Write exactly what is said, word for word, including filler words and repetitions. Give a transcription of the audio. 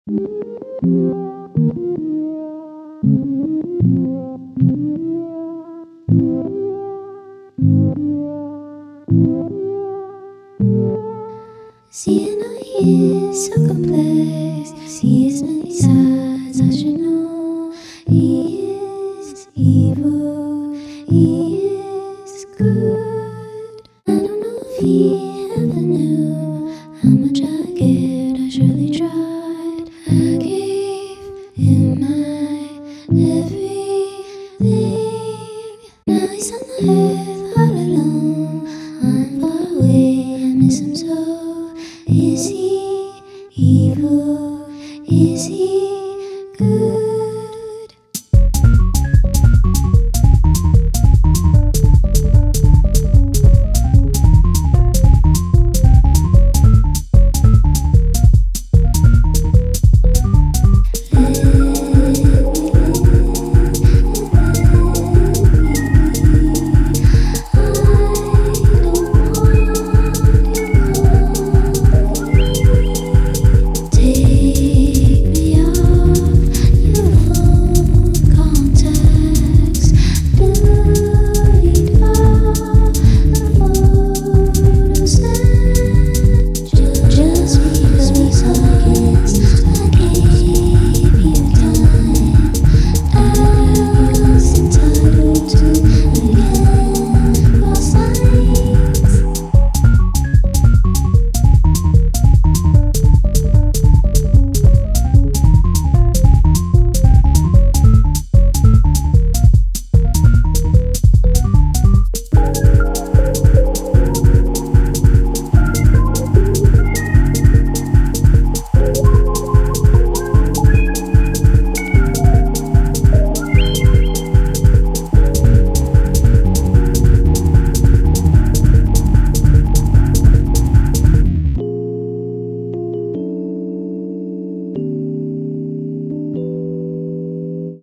Seeing how he is so complex, sees many sides, I should know. He is evil, he is good. I don't know if he ever knew how much I cared. I surely tried. I gave him my everything. Now he's on the earth all alone. I'm far away, I miss him so. Is he evil? Is he